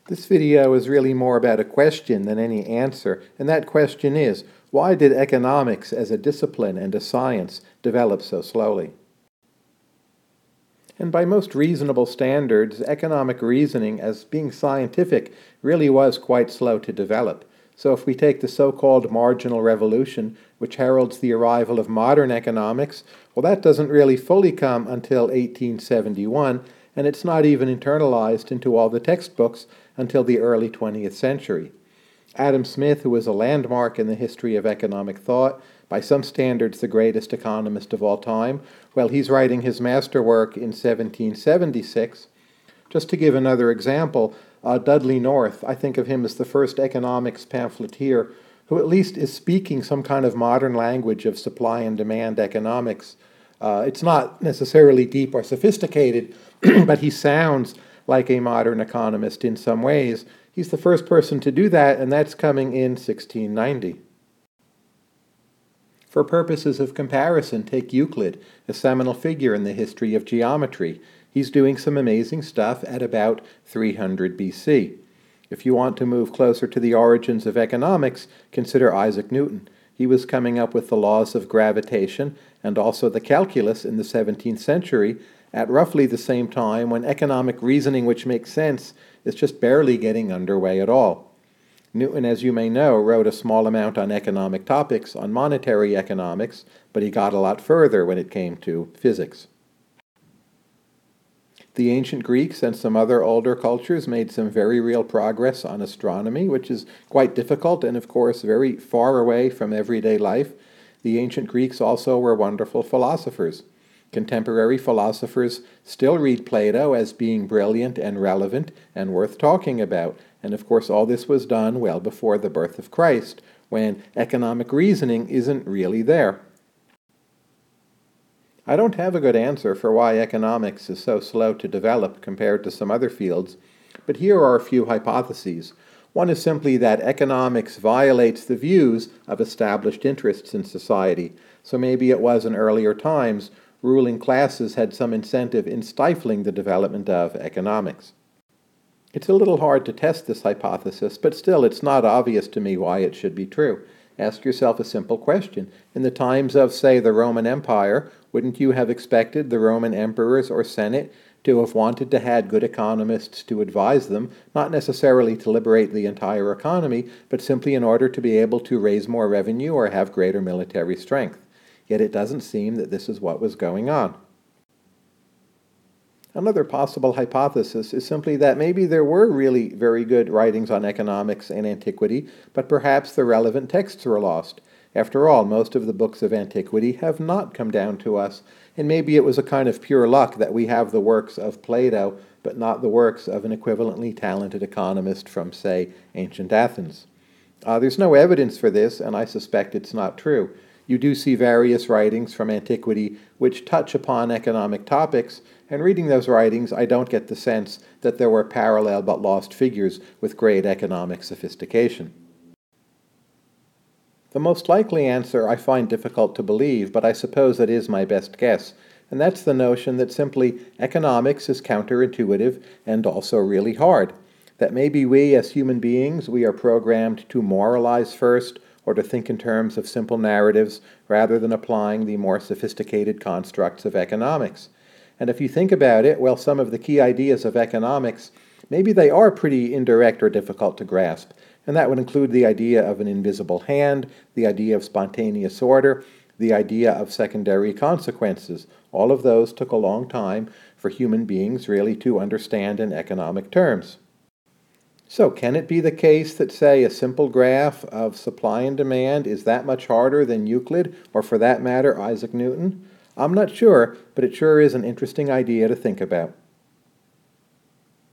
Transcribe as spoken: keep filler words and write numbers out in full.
This video is really more about a question than any answer, and that question is, why did economics as a discipline and a science develop so slowly? And by most reasonable standards, economic reasoning as being scientific really was quite slow to develop. So if we take the so-called marginal revolution, which heralds the arrival of modern economics, well, that doesn't really fully come until eighteen seventy-one, and it's not even internalized into all the textbooks until the early twentieth century. Adam Smith, who was a landmark in the history of economic thought, by some standards the greatest economist of all time, well, he's writing his masterwork in seventeen seventy-six. Just to give another example, uh, Dudley North, I think of him as the first economics pamphleteer who at least is speaking some kind of modern language of supply and demand economics. Uh, it's not necessarily deep or sophisticated, but he sounds like a modern economist in some ways. He's the first person to do that, and that's coming in sixteen ninety. For purposes of comparison, take Euclid, a seminal figure in the history of geometry. He's doing some amazing stuff at about three hundred B C. If you want to move closer to the origins of economics, consider Isaac Newton. He was coming up with the laws of gravitation and also the calculus in the seventeenth century at roughly the same time when economic reasoning which makes sense is just barely getting underway at all. Newton, as you may know, wrote a small amount on economic topics, on monetary economics, but he got a lot further when it came to physics. The ancient Greeks and some other older cultures made some very real progress on astronomy, which is quite difficult and, of course, very far away from everyday life. The ancient Greeks also were wonderful philosophers. Contemporary philosophers still read Plato as being brilliant and relevant and worth talking about. And of course, all this was done well before the birth of Christ, when economic reasoning isn't really there. I don't have a good answer for why economics is so slow to develop compared to some other fields, but here are a few hypotheses. One is simply that economics violates the views of established interests in society, so maybe it was in earlier times ruling classes had some incentive in stifling the development of economics. It's a little hard to test this hypothesis, but still it's not obvious to me why it should be true. Ask yourself a simple question. In the times of, say, the Roman Empire, wouldn't you have expected the Roman emperors or Senate to have wanted to have good economists to advise them, not necessarily to liberate the entire economy, but simply in order to be able to raise more revenue or have greater military strength? Yet it doesn't seem that this is what was going on. Another possible hypothesis is simply that maybe there were really very good writings on economics in antiquity, but perhaps the relevant texts were lost. After all, most of the books of antiquity have not come down to us, and maybe it was a kind of pure luck that we have the works of Plato, but not the works of an equivalently talented economist from, say, ancient Athens. Uh, there's no evidence for this, and I suspect it's not true. You do see various writings from antiquity which touch upon economic topics, and reading those writings, I don't get the sense that there were parallel but lost figures with great economic sophistication. The most likely answer I find difficult to believe, but I suppose it is my best guess, and that's the notion that simply economics is counterintuitive and also really hard. That maybe we as human beings, we are programmed to moralize first, or to think in terms of simple narratives rather than applying the more sophisticated constructs of economics. And if you think about it, well, some of the key ideas of economics, maybe they are pretty indirect or difficult to grasp. And that would include the idea of an invisible hand, the idea of spontaneous order, the idea of secondary consequences. All of those took a long time for human beings really to understand in economic terms. So can it be the case that, say, a simple graph of supply and demand is that much harder than Euclid, or for that matter, Isaac Newton? I'm not sure, but it sure is an interesting idea to think about.